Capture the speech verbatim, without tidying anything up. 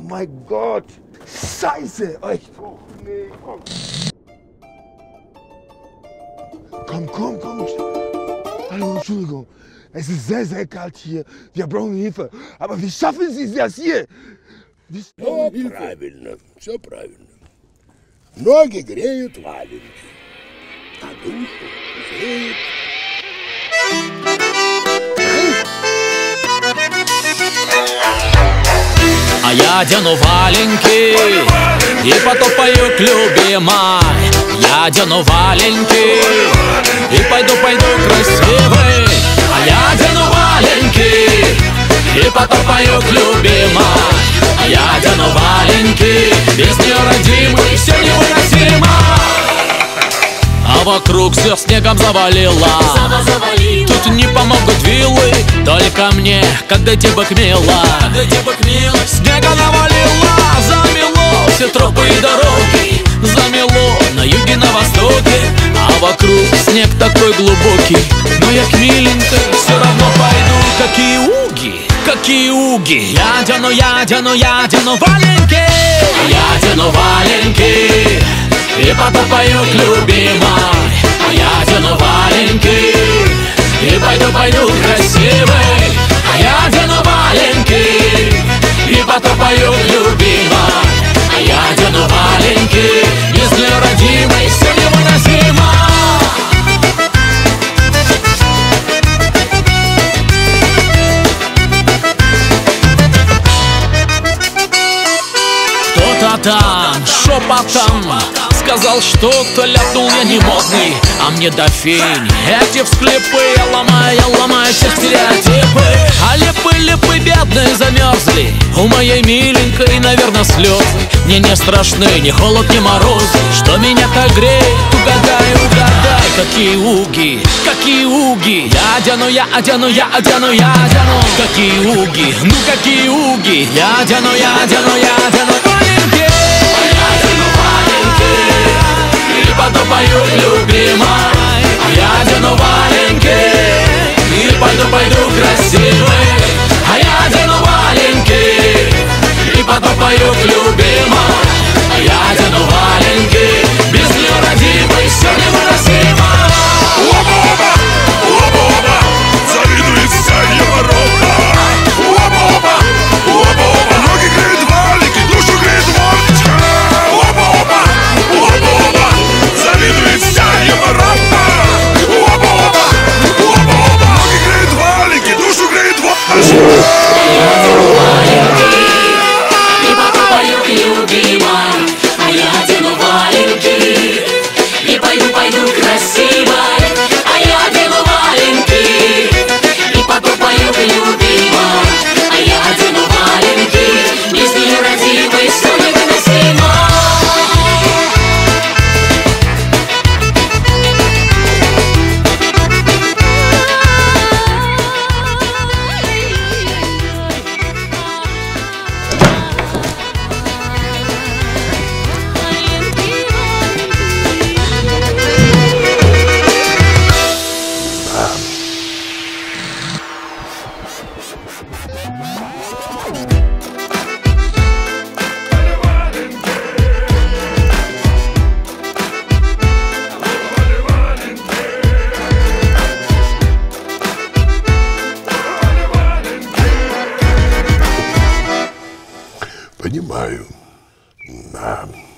mein Gott. Scheiße. Echt. Oh, nee, komm. Komm, komm, komm. Hallo, Entschuldigung. Es ist sehr, sehr kalt hier. Wir brauchen Hilfe. Aber wie schaffen Sie das hier? Все правильно, все правильно. Ноги греют валенки, а душу греют. А я одену валенки и потопаю к любимой. Я одену валенки и пойду, пойду красивый. А я одену валенки и потопаю к любимой. А я одену валенки, без нее родимый все невыносимо. А вокруг все снегом завалило. Тут не помогут виллы, только мне, когда тебе мило. Снега навалило, замело все тропы и дороги. Замело на юге, на востоке, а вокруг снег такой глубокий. Но я к миленькой все равно пойду. Какие уги, какие уги. Я одену, я одену, я одену валенки. Я одену валенки и потопаю к любимой. А я одену валенки и пойду, пойду красивый. А я одену валенки и потопаю к любимой. А я одену валенки, без нее родимой все невыносимо. Кто-то там шепотом сказал что-то, ляпнул я не модный, а мне до фени эти всклипы. Я ломаю, я ломаю все стереотипы. А липы, липы бедные замерзли. У моей миленькой, наверное, слезы. Мне не страшны ни холод, ни мороз. Что меня так греет, угадай, угадай. Какие уги, какие уги. Я одену, я одену, я одену, я одену. Какие уги, ну какие уги. Я одену, я одену, я одену валенки. Я одену валенки и потопаю к любимой. А я одену валенки и пойду, пойду красивый. А я одену валенки и потопаю к любимой. А я одену валенки, без нее родимой все невыносимо. Оба-оба, оба-оба, завидует вся Европа. Оба-оба, оба-оба, ноги греют валенки, душу греет водочка. Оба-оба, оба-оба, завидует вся Европа. Оба-оба, оба-оба, ноги греют валенки, душу греет водочка. И потопаю к любимой. А я одену валенки и пойду, пойду красивой. А я одену валенки и потопаю к любимой. А я одену валенки, без нее родимой все невыносимо. Понимаю, да.